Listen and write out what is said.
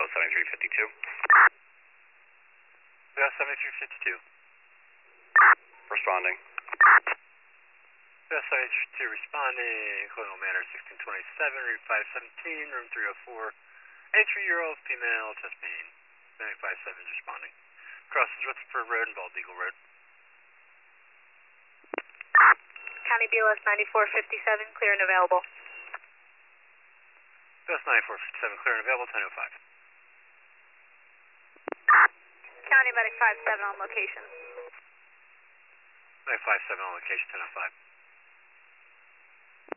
BLS 7352. BLS 7352. Responding. BLS 7352 responding. Colonial Manor 1627, Route 517, room 304. 83-year-old female, chest pain. 957 is responding. Crosses Rutherford Road and Bald Eagle Road. County BLS 9457, clear and available. BLS 9457, clear and available, 10:05. County Medic 57 on location. Medic 57 on location, 10:05.